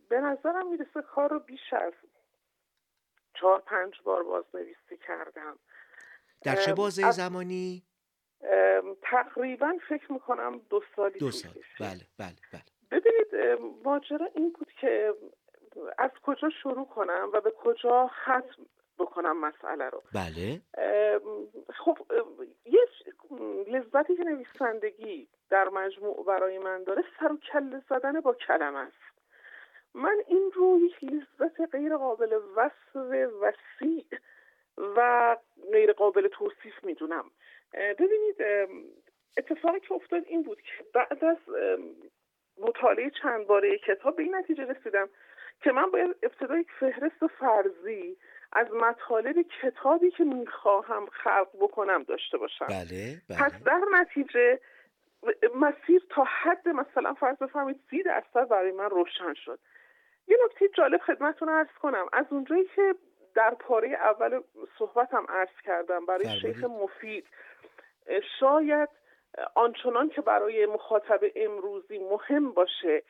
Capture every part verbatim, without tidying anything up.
به نظرم میرسه کار رو بیش از چهار پنج بار بازنویسی کردم. در چه بازه زمانی؟ تقریبا فکر میکنم دو سالی دو طول سال. کشید. بله بله بله. ببینید ماجرا این بود که از کجا شروع کنم و به کجا ختم بکنم مسئله رو. بله. خب یه لذتی که نویسندگی در مجموع برای من داره سر و کله زدن با کلمه است. من این رو یک لذت غیر قابل وصف، وسیع و غیر قابل توصیف میدونم. ببینید اتفاقی که افتاد این بود که بعد از مطالعه چند باره کتاب به این نتیجه رسیدم که من باید ابتدا یک فهرست فرضی از مطالب کتابی که میخواهم خلق بکنم داشته باشم. بله بله. پس در نتیجه مسیر تا حد مثلا فرض بفرمایید سی درصد برای من روشن شد. یه نکته جالب خدمتتون عرض کنم. از اونجایی که در پاره اول صحبتم عرض کردم برای فرمایید. شیخ مفید شاید آنچنان که برای مخاطب امروزی مهم باشه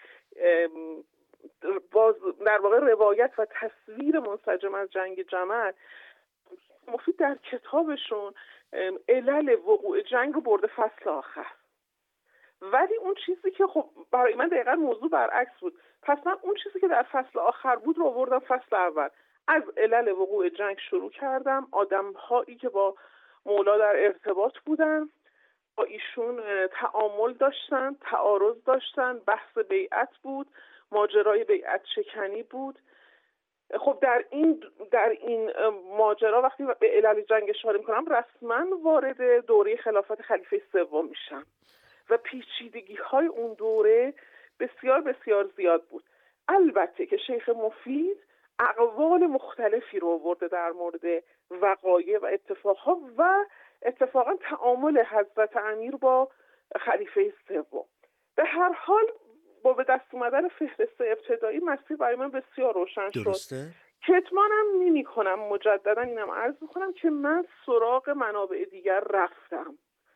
باز در واقع روایت و تصویر منسجم از جنگ جمل، مفید در کتابشون علل وقوع جنگ رو برده فصل آخر، ولی اون چیزی که خب برای من دقیقا موضوع برعکس بود. پس من اون چیزی که در فصل آخر بود رو آوردم فصل اول. از علل وقوع جنگ شروع کردم، آدم‌هایی که با مولا در ارتباط بودن، با ایشون تعامل داشتن، تعارض داشتن، بحث بیعت بود، ماجرای بیعت شکنی بود. خب در این در این ماجرا وقتی به علل جنگ اشاره می‌کنم رسما وارد دوره خلافت خلیفه سوم میشم و پیچیدگی‌های اون دوره بسیار بسیار زیاد بود. البته که شیخ مفید اقوال مختلفی رو آورده در مورد وقایع و اتفاقها و اتفاقا تعامل حضرت امیر با خلیفه سوم. به هر حال با به دست اومدن فهرست ابتدایی مسیر برای من بسیار روشن درسته؟ شد. کتمانم نمی کنم، مجددا اینم عرض میکنم که من سراغ منابع دیگر رفتم.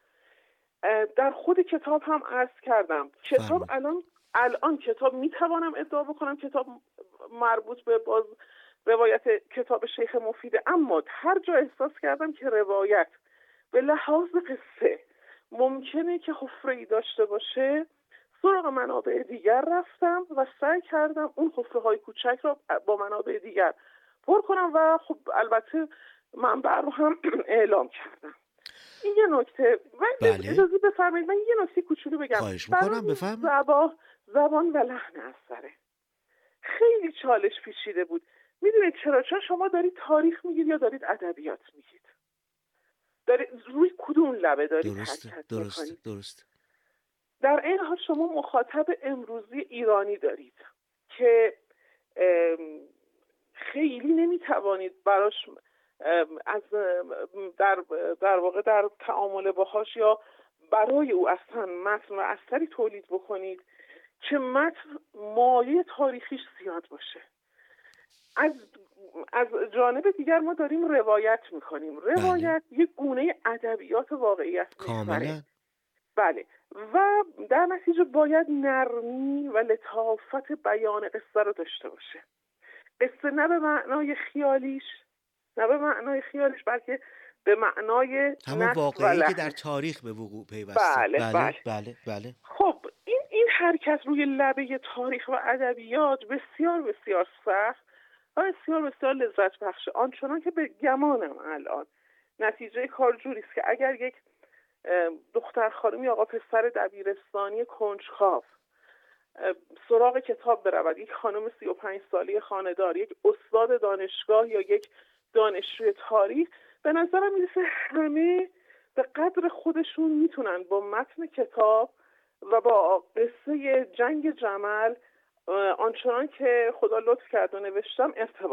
در خود کتاب هم عرض کردم کتاب فرمید. الان الان کتاب میتوانم ادعا بکنم کتاب مربوط به باز روایت کتاب شیخ مفیده، اما هر جا احساس کردم که روایت به لحاظ قصه ممکنه که حفره‌ای داشته باشه سراغ منابع دیگر رفتم و سعی کردم اون حفره‌های کوچک رو با منابع دیگر پر کنم و خب البته منبع رو هم اعلام کردم. این یه نکته. من بله. اجازه بفرمایید من یه نکته کوچولو بگم. خواهش میکنم بفرمایید. زبان زبان و لحن اثره خیلی چالش پیچیده بود. میدونید چرا؟ چون شما دارید تاریخ میگید یا دارید ادبیات میگید، دارید روی کدوم لبه دارید درسته حرکت درسته میکنید. درسته. در این حال شما مخاطب امروزی ایرانی دارید که خیلی نمیتوانید براش از در در واقع در تعامل باهاش یا برای او اصلا متن و اثری تولید بکنید که متن مایه تاریخیش زیاد باشه. از از جانب دیگر ما داریم روایت میکنیم. روایت بله. یک گونه ادبیات واقعیت کاملا. بله و در نتیجه باید نرمی و لطافت بیان قصه رو داشته باشه. قصه نه به معنای خیالیش نه به معنای خیالیش بلکه به معنای همون واقعی که در تاریخ به وقوع پیوسته. بله بله بله بله, بله. خب این این حرکت روی لبه تاریخ و ادبیات بسیار بسیار سخت و بسیار بسیار لذت بخشه. آنچنان که به گمانم الان نتیجه کار جوری است که اگر یک دختر خانم یا آقا پسر دبیرستانی کنجکاو سراغ کتاب برود، یک خانم سی و پنج ساله خانه‌دار، یک استاد دانشگاه یا یک دانشجوی تاریخ، به نظرم میرسه همه به قدر خودشون میتونن با متن کتاب و با قصه جنگ جمل آنچنان که خدا لطف کرد و نوشتم ارتباط